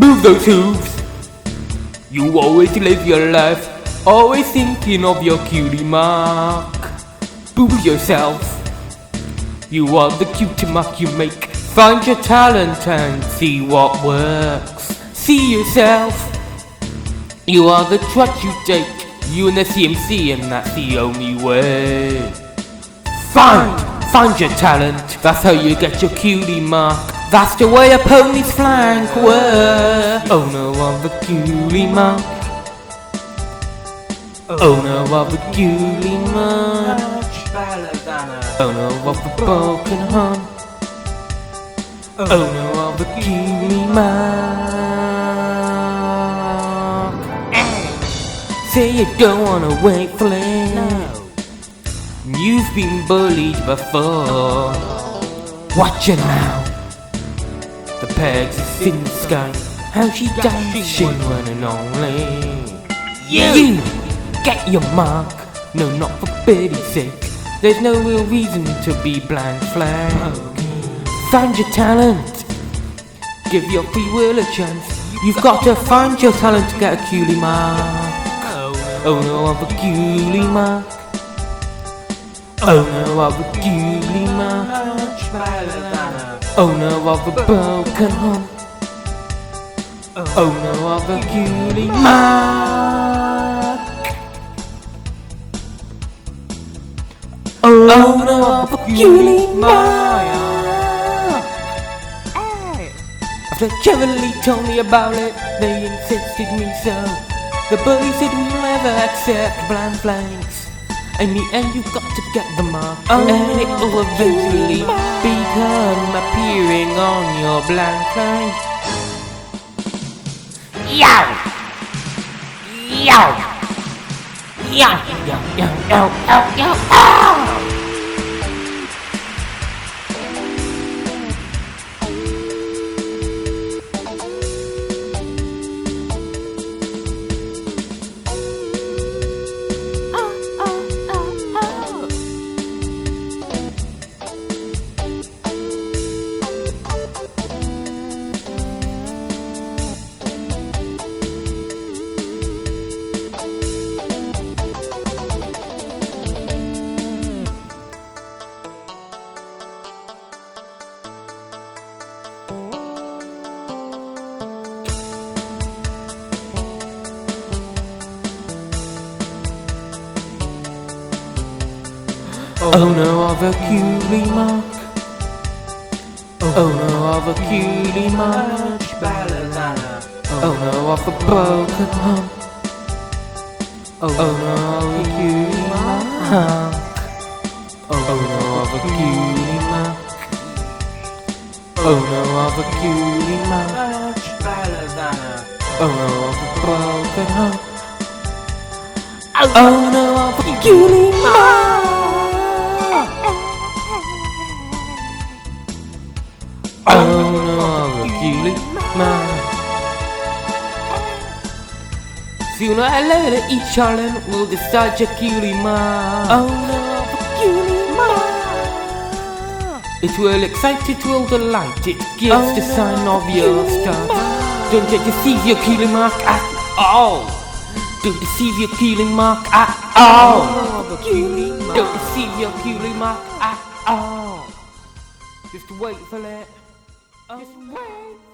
Move those hooves. You always live your life, always thinking of your cutie mark. Boo yourself. You are the cutie mark you make. Find your talent and see what works. See yourself. You are the trot you take. You and the CMC, and that's the only way. Find your talent. That's how you get your cutie mark. That's the way a pony's flank works. Owner of the cutie mark. Owner of the cutie mark. Owner of the broken heart. Owner of the cutie mark. Say you don't wanna wait for it. You've been bullied before. Watch it now. The pegs is in the sky. How she dancing when and only you get your mark. No, not for pity's sake. There's no real reason to be blank flag. Find your talent. Give your free will a chance. You've got to find your talent to get a cutie mark. Owner of a cutie mark. Owner of a cutie mark. Owner of a broken heart. Owner of a cutie mark. Owner of a cutie mark. After Cheverly told me about it, they insisted me so. The bully said we'll never accept blind flanks. In the end you've got to get the mark, and it will eventually become appearing on your blind flank. Yow! Yow! Yow! Yow! Yow! Yow! Yow! Yow! Yow! Owner of a cutie mark. Owner of a cutie mark. Owner of a broken heart. Owner of a cutie mark. Owner of a cutie mark. Owner of a cutie mark. Owner of a broken heart. Owner of a cutie mark. Owner of a cutie mark. Sooner or later each challenge will decide your cutie mark. Owner of a cutie mark. It will excite, it will delight, it gives the sign of your star. Don't you deceive your cutie mark at all. Don't deceive your cutie mark at all. Don't deceive your cutie mark at all. Just wait for it. Just wait.